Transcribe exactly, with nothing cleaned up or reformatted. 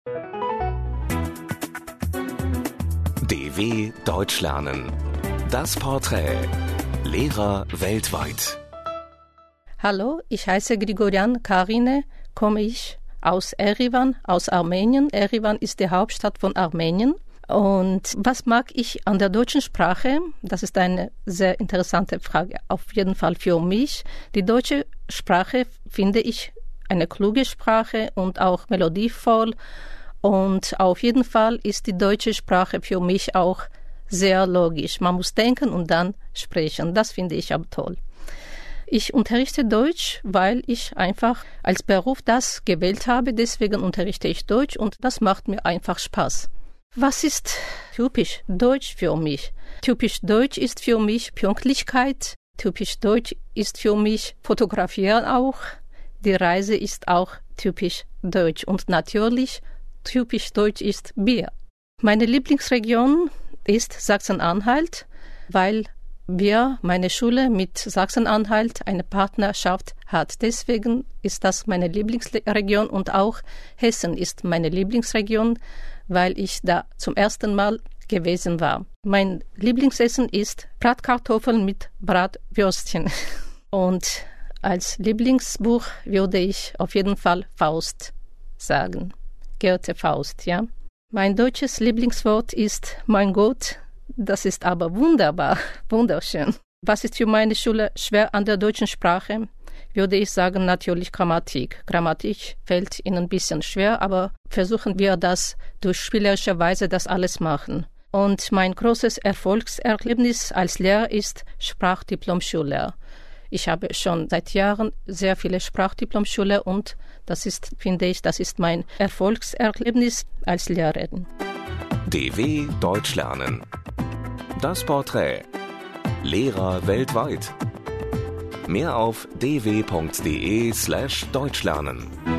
D W Deutsch lernen. Das Porträt. Lehrer weltweit. Hallo, ich heiße Grigorian Karine, komme ich aus Erivan, aus Armenien. Erivan ist die Hauptstadt von Armenien. Und was mag ich an der deutschen Sprache? Das ist eine sehr interessante Frage, auf jeden Fall für mich. Die deutsche Sprache finde ich eine kluge Sprache und auch melodievoll. Und auf jeden Fall ist die deutsche Sprache für mich auch sehr logisch. Man muss denken und dann sprechen. Das finde ich aber toll. Ich unterrichte Deutsch, weil ich einfach als Beruf das gewählt habe. Deswegen unterrichte ich Deutsch und das macht mir einfach Spaß. Was ist typisch Deutsch für mich? Typisch Deutsch ist für mich Pünktlichkeit. Typisch Deutsch ist für mich Fotografieren auch. Die Reise ist auch typisch Deutsch. Und natürlich, typisch Deutsch ist Bier. Meine Lieblingsregion ist Sachsen-Anhalt, weil wir, meine Schule mit Sachsen-Anhalt eine Partnerschaft hat. Deswegen ist das meine Lieblingsregion und auch Hessen ist meine Lieblingsregion, weil ich da zum ersten Mal gewesen war. Mein Lieblingsessen ist Bratkartoffeln mit Bratwürstchen. Und als Lieblingsbuch würde ich auf jeden Fall Faust sagen. Goethe Faust, ja. Mein deutsches Lieblingswort ist mein Gott. Das ist aber wunderbar, wunderschön. Was ist für meine Schule schwer an der deutschen Sprache? Würde ich sagen, natürlich Grammatik. Grammatik fällt Ihnen ein bisschen schwer, aber versuchen wir das durch spielerische Weise das alles machen. Und mein großes Erfolgserlebnis als Lehrer ist Sprachdiplom-Schullehrer. Ich habe schon seit Jahren sehr viele Sprachdiplom-Schüler und das ist, finde ich, das ist mein Erfolgserlebnis als Lehrerin. D W Deutsch lernen. Das Porträt. Lehrer weltweit. Mehr auf d w punkt d e slash deutsch lernen.